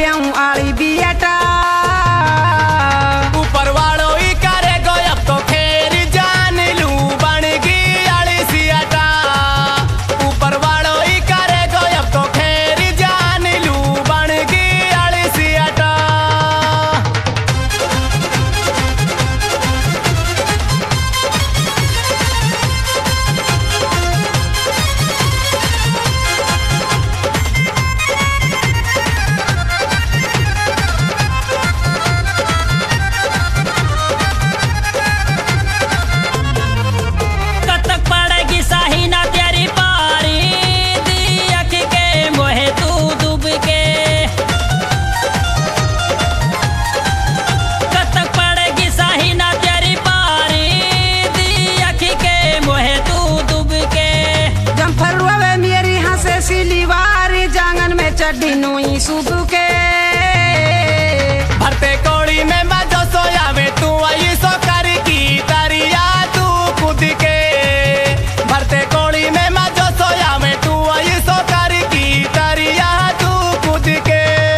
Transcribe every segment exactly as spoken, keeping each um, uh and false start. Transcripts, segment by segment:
हूँ आली बियाटा। ऊपर वालो ही करे गो अब तो खेर जान लू बन गई आली सियाटा। ऊपर वालो ही करे गो अब तो खेर जान लू बन गई आली सियाटा। चड्डी नुई सुब के भरते कोड़ी में मजो सोयावे तू आई सो कर की तरिया तू खुद के। भरते कोड़ी में मजो सोयावे तू आई सो कर की तरिया तू खुद के।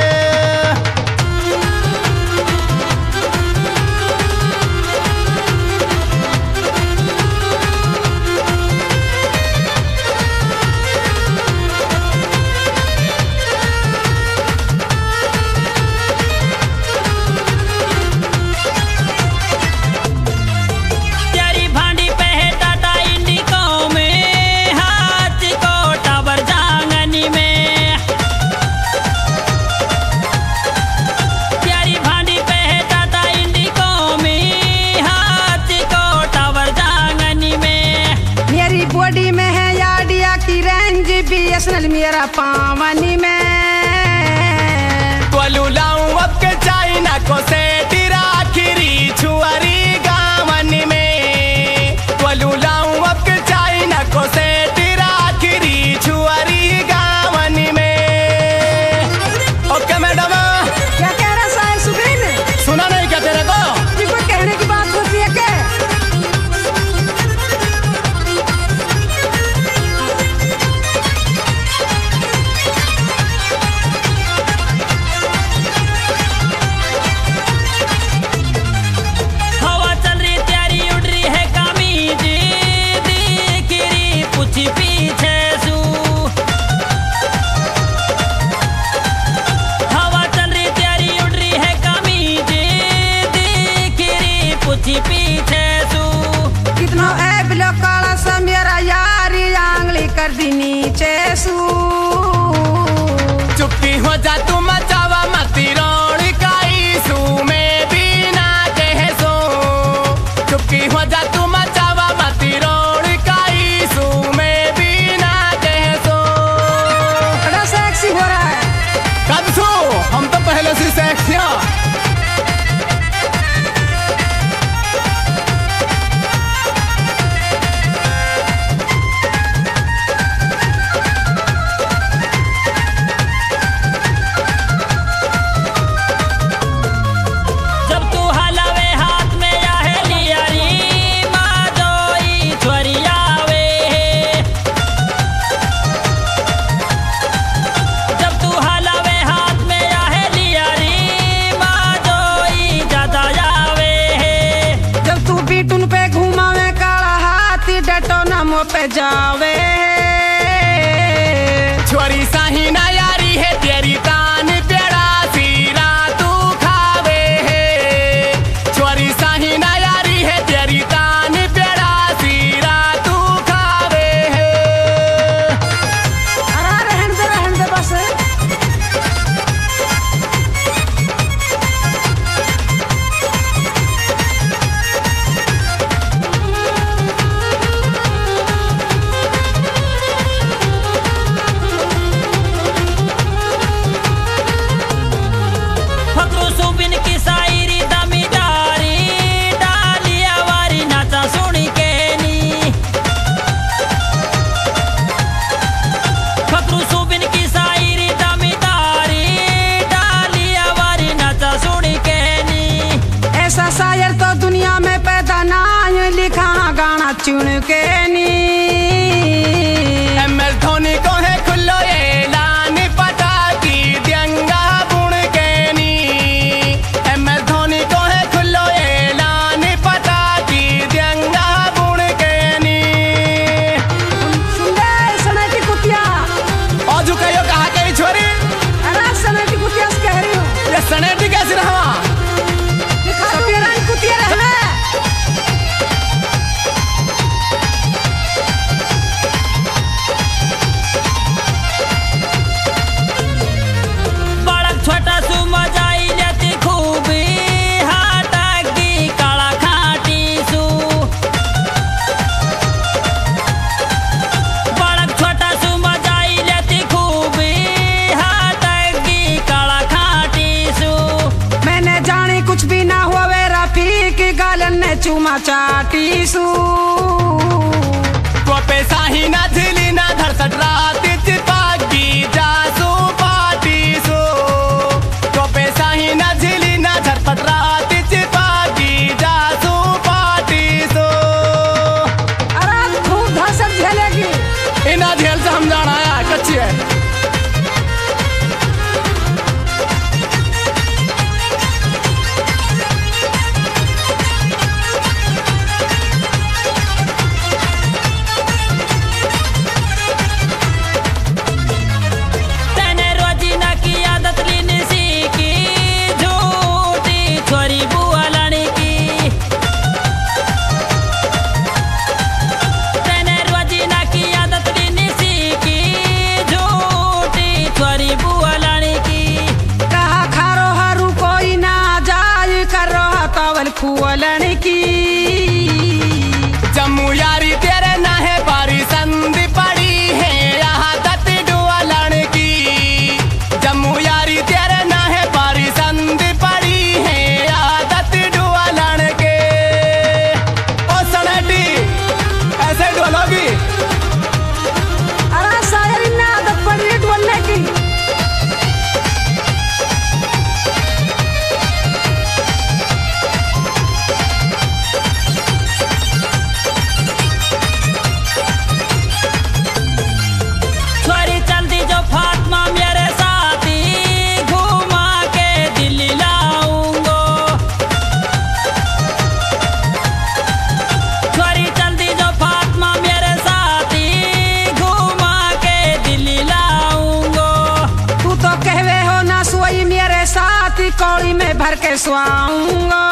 बॉडी में है याडिया की रेंज बीएसएनएल मेरा पावनी में। तो लाऊं अब के चाइना को सेटी राखिरी छुआरी गावनी में। तो लाऊं अब के चाइना को सेटी राखिरी छुआरी गावनी में। ओके मैडम क्या कह रहा साहिल सुग्रीन? सुना नहीं क्या तेरे को? जी कोई कहने की बात होती है क्या? कितना ऐब लो काला सा मेरा यारी आंगली कर दी नीचे सू। चुप्पी हो जा तू मचावा मती रोड़ काई सू में भी ना कहे सो। चुप्पी हो जा तू मचावा मती रोड़ काई सू में भी ना कहे सो। बड़ा सेक्सी हो रहा है। कब सो? हम तो पहले से सेक्सी हैं। पे जावे छोरी साही ना यारी है तेरी तान पेड़ा सीरा तू खावे है। छोरी साही ना यारी है तेरी तान पेड़ा सीरा तू खावे है। अरे रहन दे रहन दे बस। चुन के नी एम एस धोनी को है खुल्लो ऐलान पता की दियंगा बुण के चुमा चाटीसू तो पैसा ही ना झिली ना धड़सट रात चिपाकी जासू पाटीसू तो पैसा ही ना झिली ना धड़सट रात चिपाकी जासू पाटीसू। अरे खूब धड़सट झेलेगी। इना झेल से हम जाना है कच्ची है। फूलन की जम्मू यारी तेरे ना है पारी संधि पड़ी है यहाँ दत डुअलन की जम्मू यारी तेरे ना है पारी संधि पड़ी है यहाँ दत डुअलन के। ओ सनेटी ऐसे डोलोगी। अरे शायरी ना आदत पड़ी है डोलने की। कौड़ी में भर के स्वाऊंगा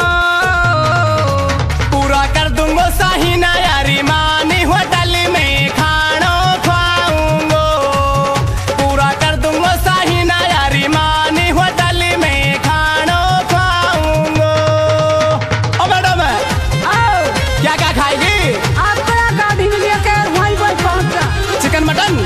पूरा कर दूंगा साही ना यारी मानी होटल में खानो खुआऊंगा पूरा कर दूंगा साही ना यारी मानी होटल में खानो खुआऊंगा। ओ मैडम आओ क्या क्या खाएगी? आपको गाड़ी में लेकर वहीं पर पहुंच जा। चिकन मटन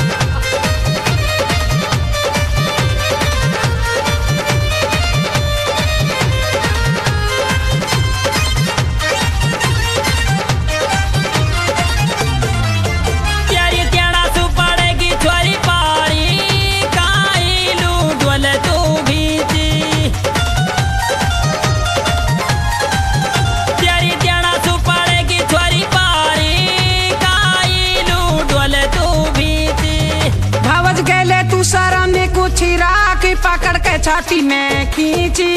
पकड़ के छाती में खींची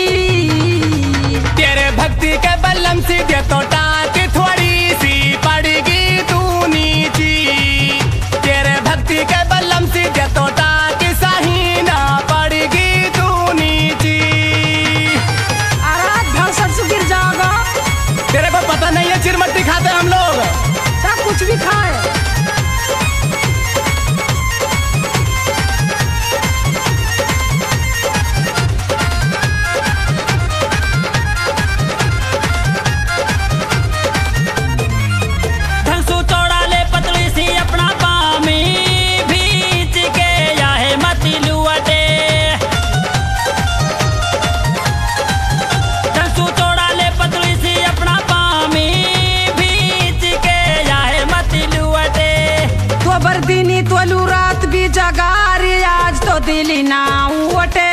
तेरे भक्ति के बल्लम से दे तो टाँक थोड़ी सी पड़ेगी तू नीची तेरे भक्ति के बल्लम से दे तो टाँक सही ना पड़ेगी तू नीची। अरे धड़सट से गिर जाओगा। तेरे को पता नहीं है चिरमट्टी खाते हम लोग सब कुछ भी खाए। आज तो दिली ना उठे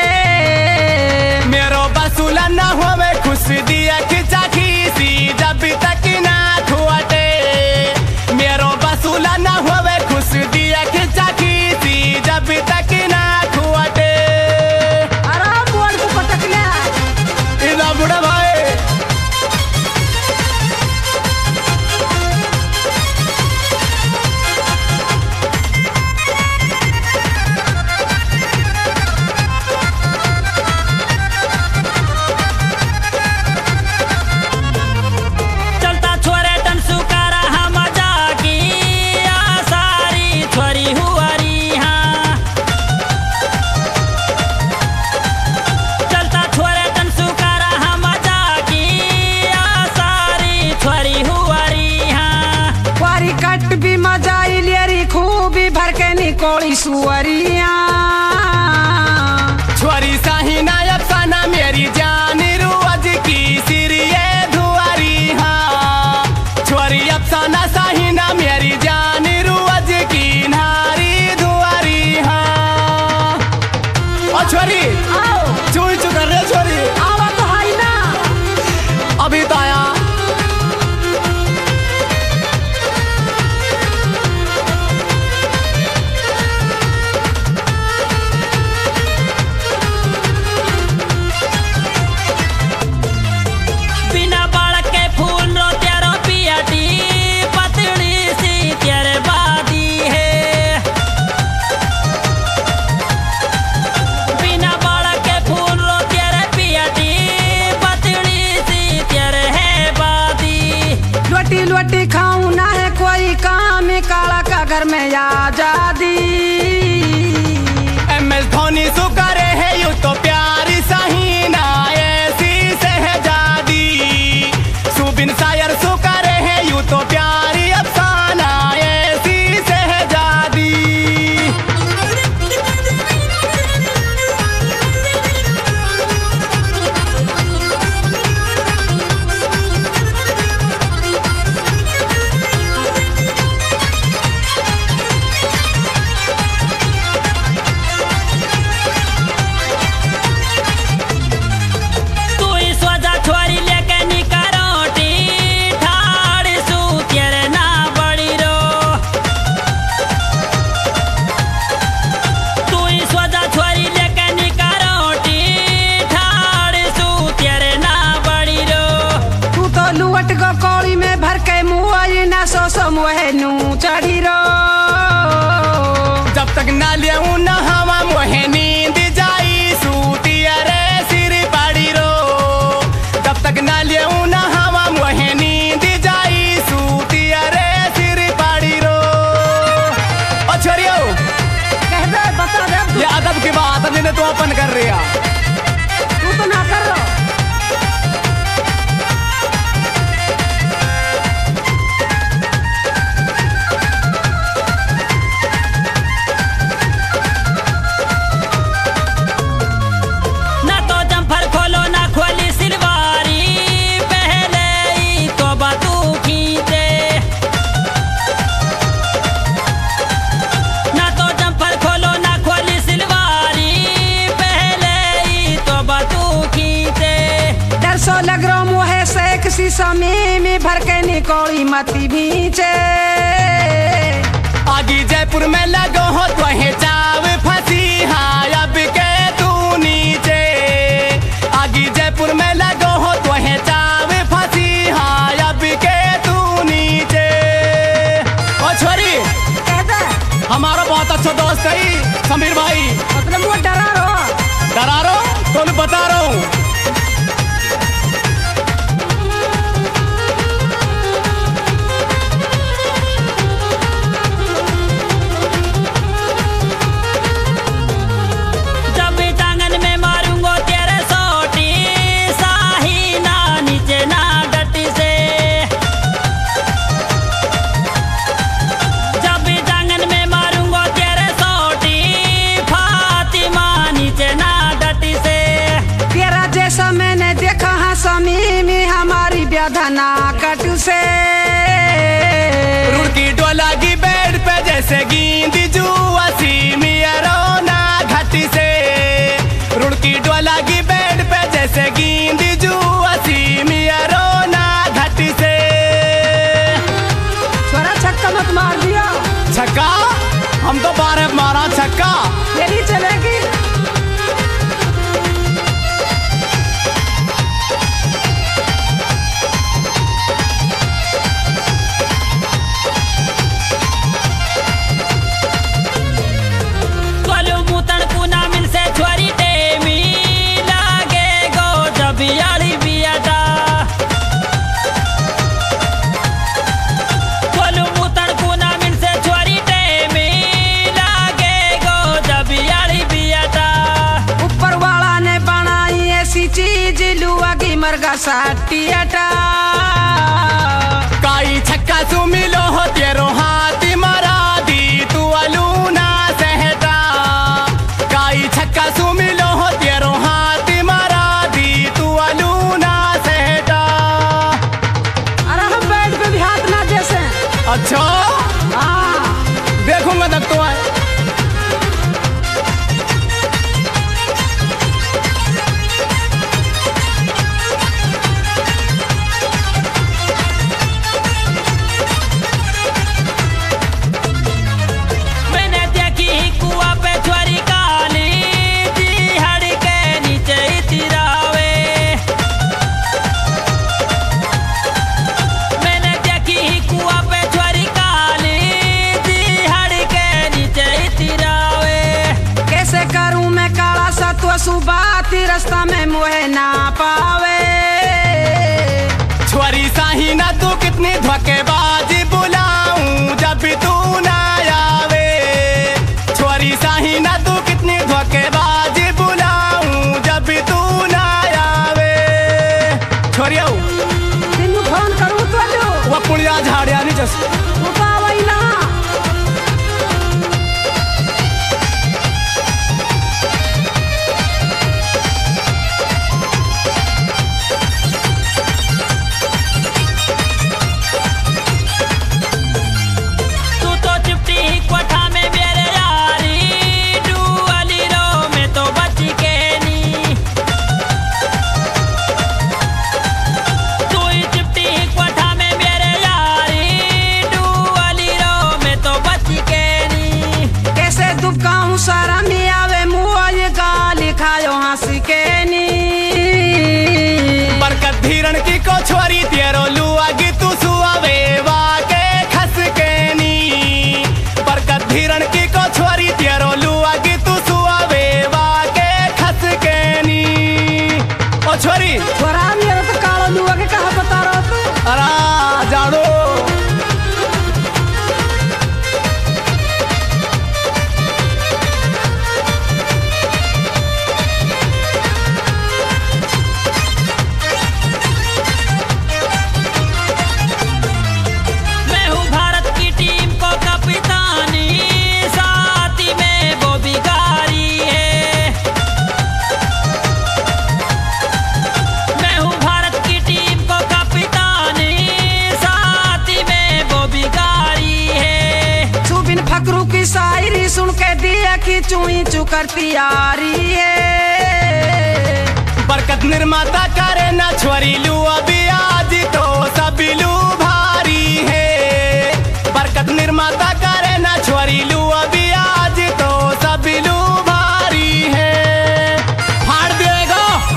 मेरो बसूला ना होवे खुश दिया खिंचा खीसी जब तक ना खुआटे मेरो बसूला ना होवे खुश दिया खिंचा खीसी जब तक ना खुआटे। आराम बोल को पटक ले इधर बुढ़ा भाई कोड़ी सुअरिया छोरी साही नायब साना मेरी जान रोज की सिरिये धुआ ना सही ना मेरी जान रुअज की नारी दुआरी हाँ ओ छोरी चुई चु कर रहे छोरी आवा तो हाई ना अभी तो आया रोटी खाऊं ना है कोई काम काला का घर में आजादी एम एस धोनी सुकरे है यू तो प्यारी सही ना ऐसी सहजादी सुबिन सायर सुकरे है यू तो प्यारी अफसाना ऐसी सहजादी मोहनू चढ़ी रो जब तक ना लियाऊं ना हवा मोहे नींद जाई सूती अरे सिर पड़ी रो जब तक ना लियाऊं ना हवा मोहे नींद जाई सूती अरे सिर पड़ी रो ओ छोरियो कह दे बता दे ये अदब की बात है तो अपन कर रही है तू तो ना कर रो समय में भर के निकोली मती बीचे आगे जयपुर में लगो हो तो है चाव फंसी हाँ अब के तू नीचे आगे जयपुर में लगो हो तो है चाव फंसी हाँ अब के तू नीचे ओ छोरी हमारा बहुत अच्छा दोस्त है समीर भाई मतलब वो डरा रो डरा रो तो मैं बता रहा हूँ धना कट से रुड़की डोला की बेड पे जैसे गेंद जुआसी मियरो ना घटी से रुड़की डोला की बेड पे जैसे गेंद जुआसी मियरो ना घटी से छोरा छक्का मत मार दिया छक्का हम तो बारह मारा छक्का यही चलेगी मरगा साटियाटा काई छक्का तू मिलो हो तेरो हाथ मरा दी तू अलूना सहता काई छक्का तू मिलो हो तेरो हाथ मरा दी तू अलूना सहता अरे हम बैठ पे भी हाथ ना जैसे अच्छा हाँ देखूंगा तक तो आए। सुबाती रास्ता में मुहे ना पावे। छोरी साही ना तू कितनी धोखेबाजी बुलाऊं जब भी तू ना आवे। छोरी साही ना तू कितनी धोखेबाजी बुलाऊं जब भी तू ना आवे। छोरिया तेनू फोन करूं तो लो वो पुड़िया झाड़िया नहीं जस उपावई ना। सारा में आवे मुझे गाली खायो हंसी के नी। बरकत धीरण की को छोरी तेरो लुआगी तू सुआवे वाके खस के नी। बरकत धीरण की को छोरी तेरो लुआगी तू सुआवे वाके खस के नी। ओ छोरी छोरा मेरा तो काला लुआ के कहा बता रहा तू। अरा जानो शायरी सुन के दिया की चुई चू करती आ रही है। बरकत निर्माता करे ना छोरी लू अभी आज तो सभी लू भारी है। बरकत निर्माता करे ना छोरी लू अभी आज तो सभी लू भारी है। फाड़ देगा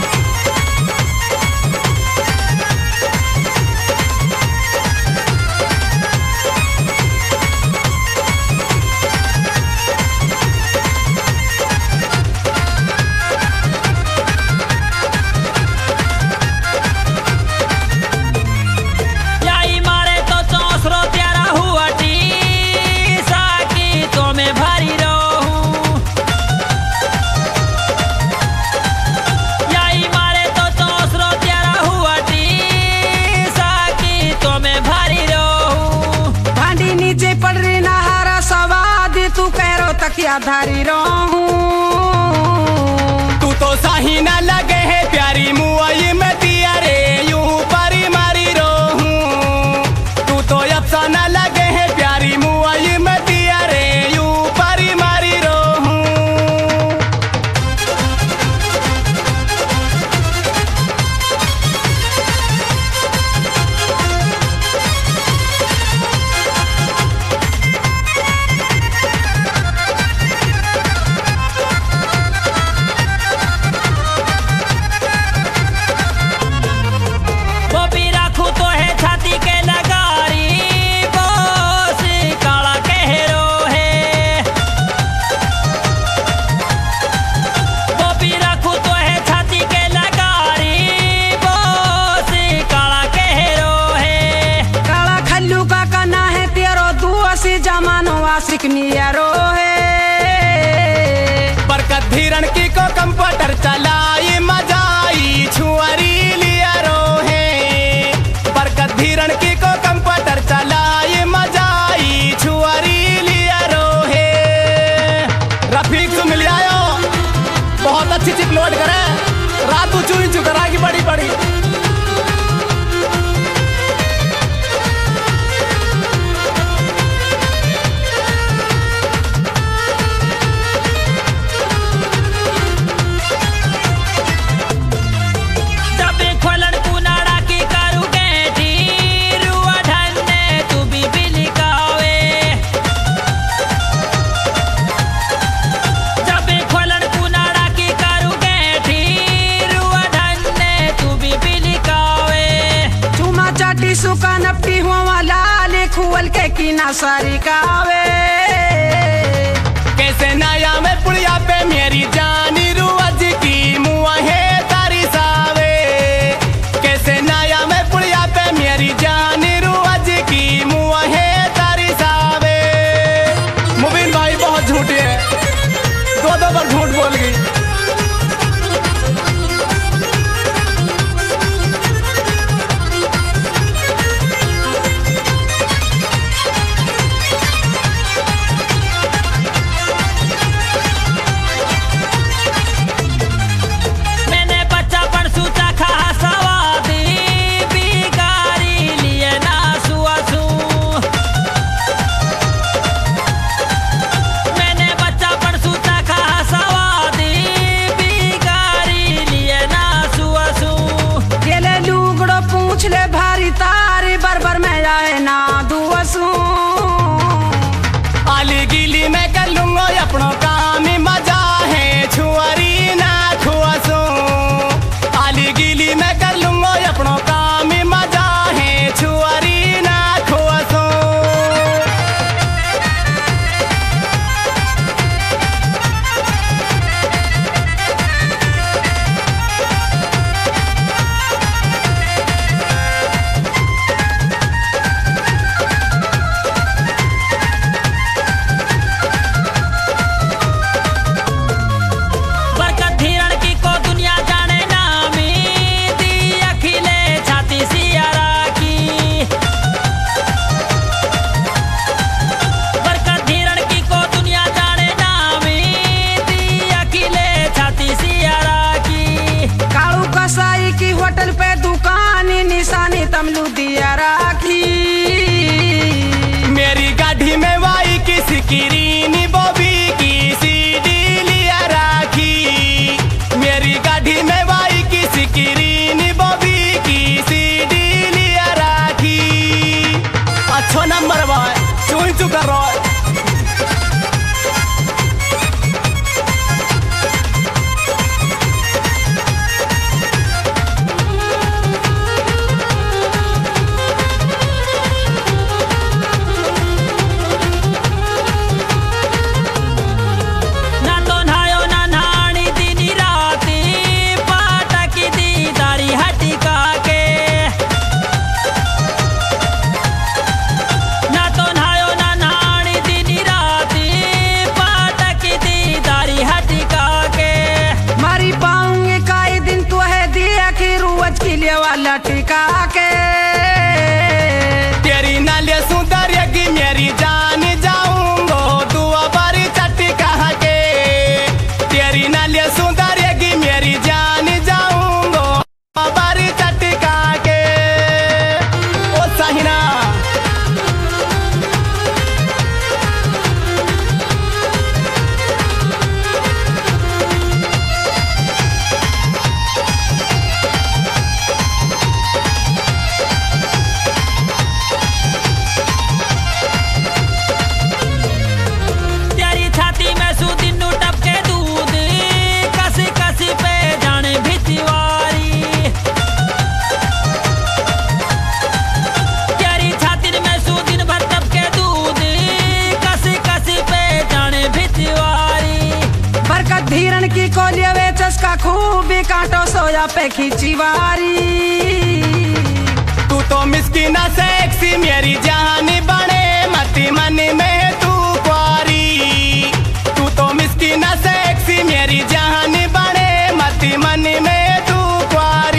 तकिया धारी रहूं। तू तो साही ना लगे है प्यारी मुआई में दिया रे यूं परी मारी रहूं। तू तो अफसाना लगे है प्यारी मुआई में दिया रे यूं परी मारी रहूं। सिकनियरो है। बरकत धीरण की को कंप्यूटर चलाई मजाई छुआरी लिया रो है। बरकत धीरण की को कंप्यूटर चलाई मजाई छुआरी लिया रो है। रफीक से मिल आयो बहुत अच्छी चिप लोड करे रात चुई चुकरा की बड़ी बड़ी। ना सारी कावे कैसे नया में पुड़िया पे मेरी जानी रुअज की मुआ है तारी सावे कैसे नया में पुड़िया पे मेरी जानी रुअज की मुआ है तारी सावे। मुबीन भाई बहुत झूठी है, दो दो बार झूठ बोल गई। आली गिली में कर लूंगा अपनों काम मजा है छुआरी ना छुआसू आली गिली में कर लूंगा अपनों काम मजा है छुआरी ना छुआसू। होटल पे दुकान निशानी तमलू दिया राखी मेरी गाड़ी में वाई की स्क्रीन बॉबी की सीडी लिया राखी मेरी गाड़ी में वाई की स्क्रीन बॉबी की सीडी लिया राखी। अच्छा नंबर भाई चुन चुका रो वाला टिका के तेरी नाले सुंदर की मेरी जान जाऊंगो दुआ बारी चट्टी कहा के तेरी नाले सुंदर की मेरी जान जाऊंगो बारी चट्टी कहा के ओ साहिना धीरन की कोलिया वे चस्का खूबी काटो सोया पे खिंचीवारी तू तो मिस्कीना सेक्सी मेरी जान बने मती मन में तू क्वारी तू तो मिस्कीना सेक्सी मेरी जान बने मती मन में तू क्वारी।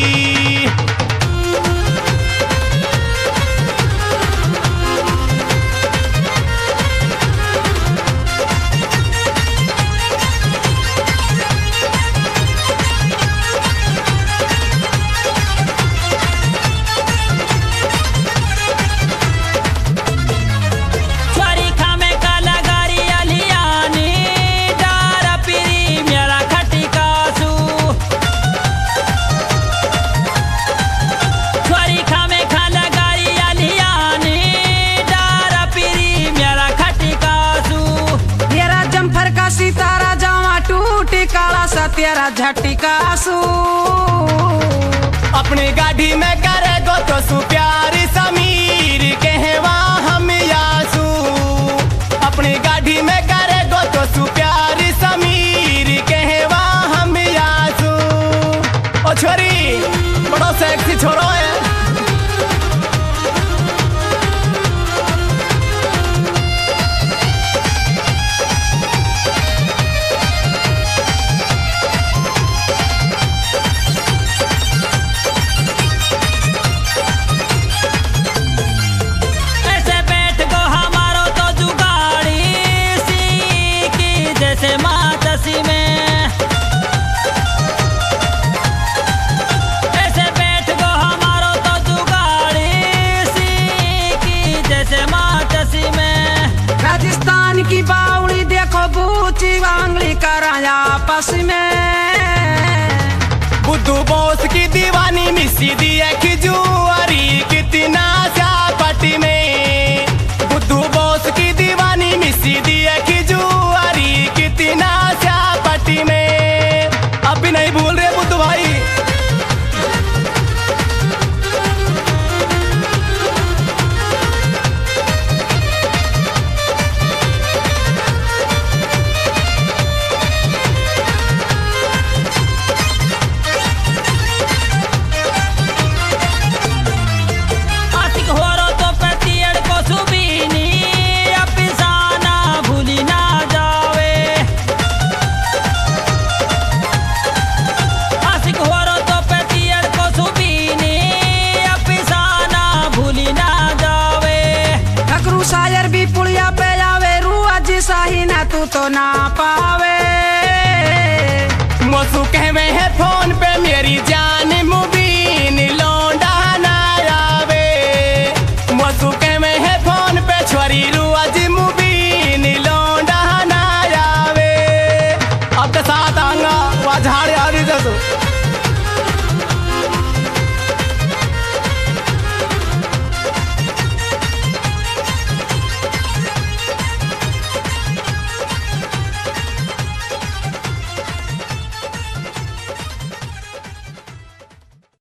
तेरा झटिकासू अपनी गाड़ी में करेगो तो सु प्यारी समीर कहवा हम यार दीवानी मिसी दिया खिजुआरी कितना चापटी में। बुद्धू बॉस की दीवानी मिसी दिया खिजुआरी कितना चापटी में। अब भी नहीं भूल रहे बुद्धू भाई। शायर भी पुड़िया पे आवे, रुआ जी साही ना तू तो ना पावे।